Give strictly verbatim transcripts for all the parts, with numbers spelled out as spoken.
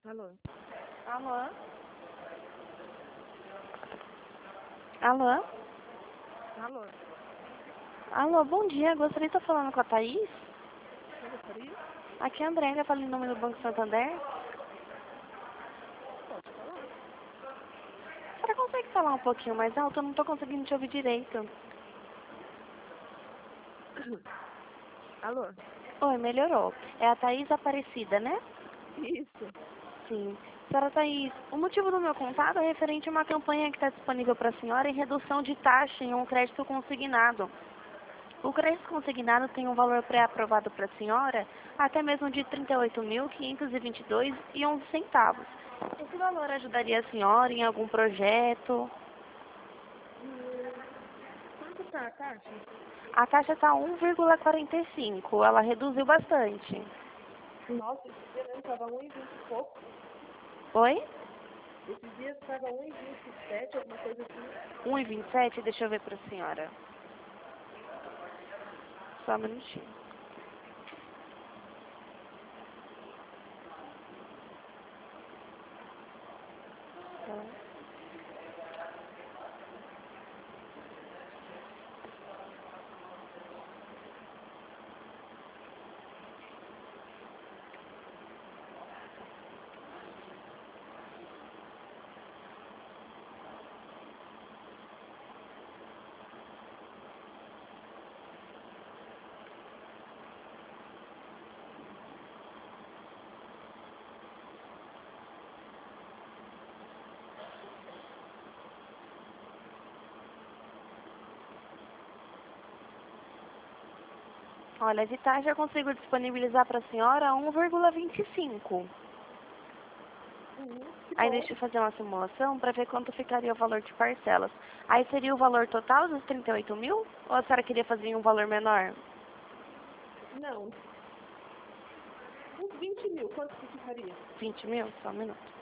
Alô? Alô? Alô? Alô? Alô, bom dia. Gostaria de estar falando com a Thaís? Você gostaria? Aqui é a Andréia, falando em nome do Banco Santander. Pode falar. Você consegue falar um pouquinho mais alto? Eu não estou conseguindo te ouvir direito. Alô? Oi, melhorou. É a Thaís Aparecida, né? Isso. Sim. Senhora Thaís, o motivo do meu contato é referente a uma campanha que está disponível para a senhora em redução de taxa em um crédito consignado. O crédito consignado tem um valor pré-aprovado para a senhora, até mesmo de trinta e oito mil, quinhentos e vinte e dois reais e onze centavos. Esse valor ajudaria a senhora em algum projeto? Hum, quanto tá a taxa? A taxa está um vírgula quarenta e cinco, ela reduziu bastante. Nossa, esses dias mesmo tava um e vinte e pouco. Oi? Esses dias tava um e vinte e sete, alguma coisa assim. um e vinte e sete, deixa eu ver para a senhora. Só um minutinho. Olha, de taxa eu consigo disponibilizar para a senhora um vírgula vinte e cinco. Uhum, que Aí bom. deixa eu fazer uma simulação para ver quanto ficaria o valor de parcelas. Aí seria o valor total dos trinta e oito mil? Ou a senhora queria fazer em um valor menor? Não. Uns vinte mil, quanto que ficaria? vinte mil? Só um minuto.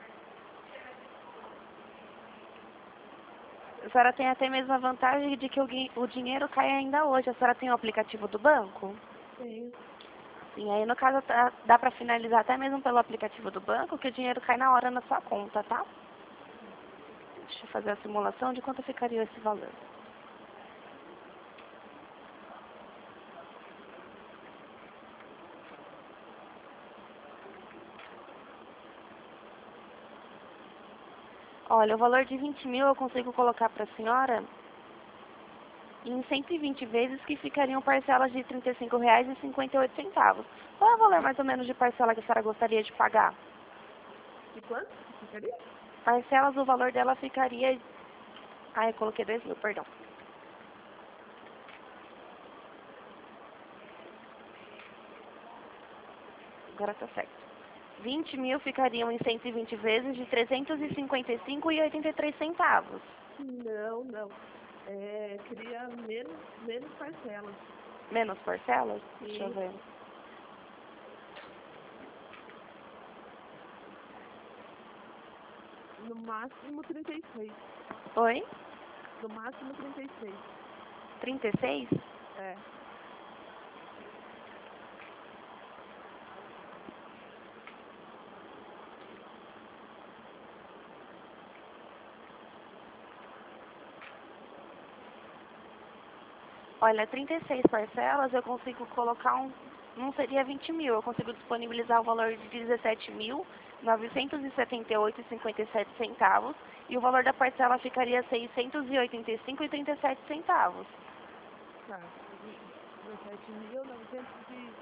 A senhora tem até mesmo a vantagem de que o, gui- o dinheiro cai ainda hoje. A senhora tem o aplicativo do banco? Tenho. Sim, aí no caso tá- dá para finalizar até mesmo pelo aplicativo do banco, que o dinheiro cai na hora na sua conta, tá? Deixa eu fazer a simulação de quanto ficaria esse valor. Olha, o valor de vinte mil eu consigo colocar para a senhora em cento e vinte vezes, que ficariam parcelas de trinta e cinco reais e cinquenta e oito centavos. Qual é o valor mais ou menos de parcela que a senhora gostaria de pagar? E quanto que ficaria? Parcelas, o valor dela ficaria... Ah, eu coloquei dois mil, perdão. Agora tá certo. vinte mil ficariam em cento e vinte vezes de trezentos e cinquenta e cinco reais e oitenta e três centavos. Não, não. É, queria menos, menos parcelas. Menos parcelas? Deixa eu Isso. ver. No máximo trinta e seis. Oi? No máximo trinta e seis. trinta e seis? É. Olha, trinta e seis parcelas eu consigo colocar um... Não seria vinte mil, eu consigo disponibilizar o valor de dezessete mil, novecentos e setenta e oito reais e cinquenta e sete centavos, e o valor da parcela ficaria seiscentos e oitenta e cinco reais e trinta e sete centavos. Tá. dezessete mil novecentos e...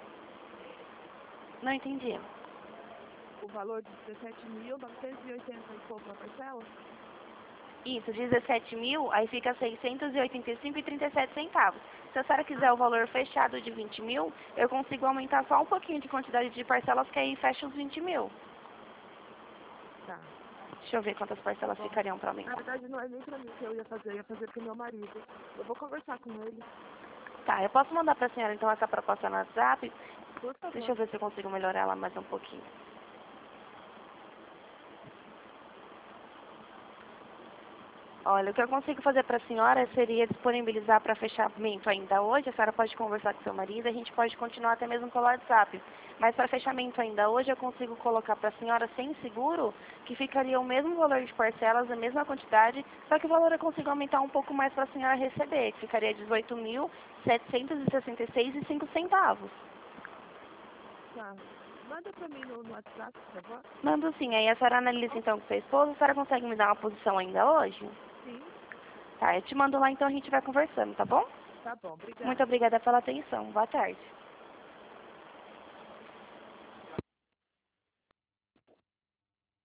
Não entendi. O valor de dezessete mil novecentos e oitenta e pouco a parcela? Isso, dezessete mil, aí fica seiscentos e oitenta e cinco reais e trinta e sete centavos. Se a senhora quiser Ah, o valor fechado de vinte mil, eu consigo aumentar só um pouquinho de quantidade de parcelas, que aí fecha os vinte mil. tá. Deixa eu ver quantas Tá parcelas bom. ficariam para Na aumentar. verdade, não é nem pra mim que eu ia fazer, eu ia fazer pro meu marido. Eu vou conversar com ele, Tá, eu posso mandar para a senhora então essa proposta no WhatsApp? por Deixa eu favor. ver se eu consigo melhorar ela mais um pouquinho. Olha, o que eu consigo fazer para a senhora seria disponibilizar para fechamento ainda hoje. A senhora pode conversar com seu marido, a gente pode continuar até mesmo pelo WhatsApp. Mas para fechamento ainda hoje, eu consigo colocar para a senhora sem seguro, que ficaria o mesmo valor de parcelas, a mesma quantidade, só que o valor eu consigo aumentar um pouco mais para a senhora receber, que ficaria dezoito mil setecentos e sessenta e seis e cinco centavos. Tá. Manda pra mim no, no WhatsApp, por favor. Mando sim. Aí a senhora analisa então com seu esposo. A senhora consegue me dar uma posição ainda hoje? Sim. Tá, eu te mando lá então a gente vai conversando, tá bom? Tá bom, obrigada. Muito obrigada pela atenção. Boa tarde.